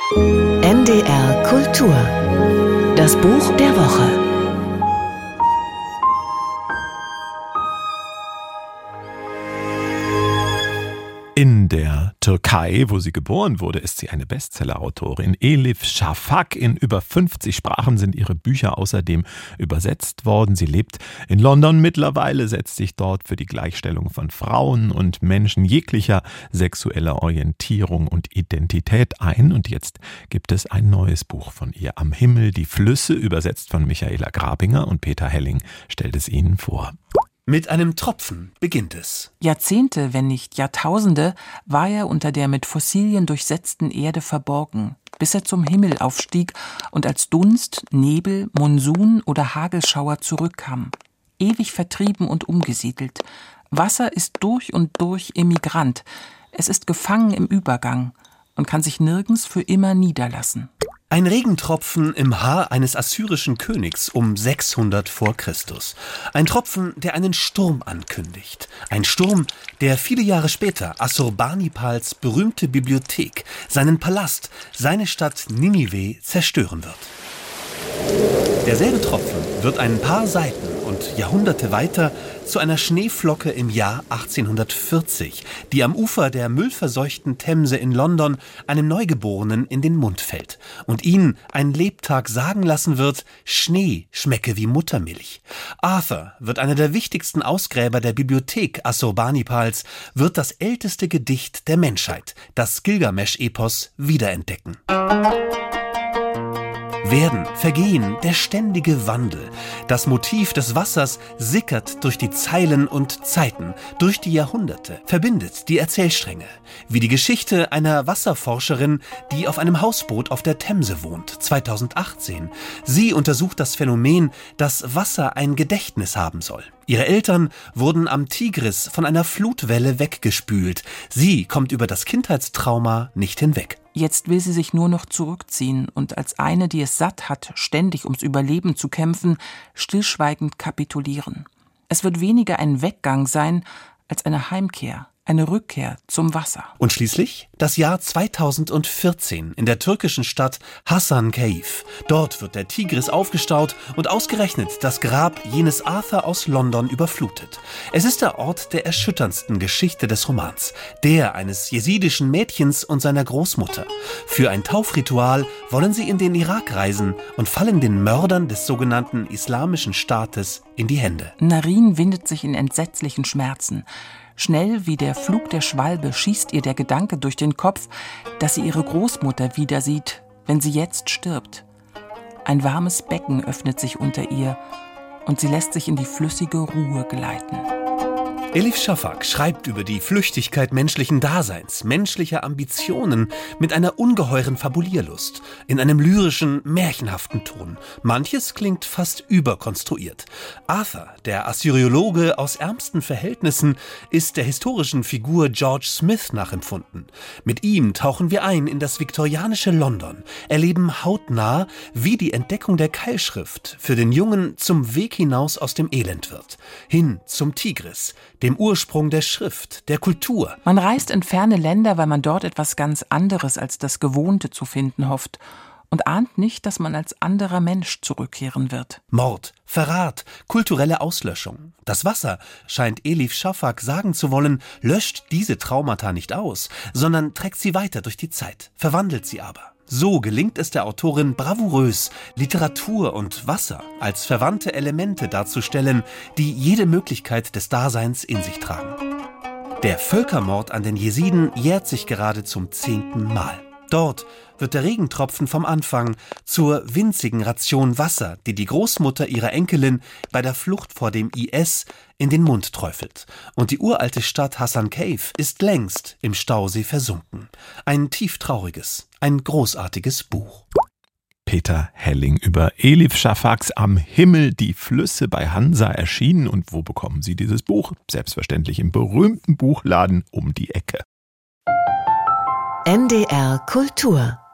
NDR Kultur. Das Buch der Woche. In der Türkei, wo sie geboren wurde, ist sie eine Bestsellerautorin. Elif Shafak. In über 50 Sprachen sind ihre Bücher außerdem übersetzt worden. Sie lebt in London mittlerweile, setzt sich dort für die Gleichstellung von Frauen und Menschen jeglicher sexueller Orientierung und Identität ein. Und jetzt gibt es ein neues Buch von ihr. Am Himmel die Flüsse, übersetzt von Michaela Grabinger, und Peter Helling stellt es Ihnen vor. Mit einem Tropfen beginnt es. Jahrzehnte, wenn nicht Jahrtausende, war er unter der mit Fossilien durchsetzten Erde verborgen, bis er zum Himmel aufstieg und als Dunst, Nebel, Monsun oder Hagelschauer zurückkam. Ewig vertrieben und umgesiedelt. Wasser ist durch und durch Immigrant. Es ist gefangen im Übergang und kann sich nirgends für immer niederlassen. Ein Regentropfen im Haar eines assyrischen Königs um 600 vor Christus. Ein Tropfen, der einen Sturm ankündigt. Ein Sturm, der viele Jahre später Assurbanipals berühmte Bibliothek, seinen Palast, seine Stadt Ninive zerstören wird. Derselbe Tropfen wird ein paar Seiten und Jahrhunderte weiter zu einer Schneeflocke im Jahr 1840, die am Ufer der müllverseuchten Themse in London einem Neugeborenen in den Mund fällt und ihn einen Lebtag sagen lassen wird, Schnee schmecke wie Muttermilch. Arthur wird einer der wichtigsten Ausgräber der Bibliothek Assurbanipals, wird das älteste Gedicht der Menschheit, das Gilgamesch-Epos, wiederentdecken. Werden, Vergehen, der ständige Wandel. Das Motiv des Wassers sickert durch die Zeilen und Zeiten, durch die Jahrhunderte, verbindet die Erzählstränge. Wie die Geschichte einer Wasserforscherin, die auf einem Hausboot auf der Themse wohnt, 2018. Sie untersucht das Phänomen, dass Wasser ein Gedächtnis haben soll. Ihre Eltern wurden am Tigris von einer Flutwelle weggespült. Sie kommt über das Kindheitstrauma nicht hinweg. Jetzt will sie sich nur noch zurückziehen und als eine, die es satt hat, ständig ums Überleben zu kämpfen, stillschweigend kapitulieren. Es wird weniger ein Weggang sein als eine Heimkehr, eine Rückkehr zum Wasser. Und schließlich das Jahr 2014 in der türkischen Stadt Hasankeyf. Dort wird der Tigris aufgestaut und ausgerechnet das Grab jenes Arthur aus London überflutet. Es ist der Ort der erschütterndsten Geschichte des Romans, der eines jesidischen Mädchens und seiner Großmutter. Für ein Taufritual wollen sie in den Irak reisen und fallen den Mördern des sogenannten Islamischen Staates in die Hände. Narin windet sich in entsetzlichen Schmerzen. Schnell wie der Flug der Schwalbe schießt ihr der Gedanke durch den Kopf, dass sie ihre Großmutter wieder sieht, wenn sie jetzt stirbt. Ein warmes Becken öffnet sich unter ihr und sie lässt sich in die flüssige Ruhe gleiten. Elif Shafak schreibt über die Flüchtigkeit menschlichen Daseins, menschlicher Ambitionen mit einer ungeheuren Fabulierlust, in einem lyrischen, märchenhaften Ton. Manches klingt fast überkonstruiert. Arthur, der Assyriologe aus ärmsten Verhältnissen, ist der historischen Figur George Smith nachempfunden. Mit ihm tauchen wir ein in das viktorianische London, erleben hautnah, wie die Entdeckung der Keilschrift für den Jungen zum Weg hinaus aus dem Elend wird. Hin zum Tigris, dem Ursprung der Schrift, der Kultur. Man reist in ferne Länder, weil man dort etwas ganz anderes als das Gewohnte zu finden hofft und ahnt nicht, dass man als anderer Mensch zurückkehren wird. Mord, Verrat, kulturelle Auslöschung. Das Wasser, scheint Elif Shafak sagen zu wollen, löscht diese Traumata nicht aus, sondern trägt sie weiter durch die Zeit, verwandelt sie aber. So gelingt es der Autorin bravourös, Literatur und Wasser als verwandte Elemente darzustellen, die jede Möglichkeit des Daseins in sich tragen. Der Völkermord an den Jesiden jährt sich gerade zum 10. Mal. Dort wird der Regentropfen vom Anfang zur winzigen Ration Wasser, die die Großmutter ihrer Enkelin bei der Flucht vor dem IS in den Mund träufelt. Und die uralte Stadt Hasankeyf ist längst im Stausee versunken. Ein tieftrauriges, ein großartiges Buch. Peter Helling über Elif Shafaks Am Himmel die Flüsse bei Hansa erschienen. Und wo bekommen Sie dieses Buch? Selbstverständlich im berühmten Buchladen um die Ecke. NDR Kultur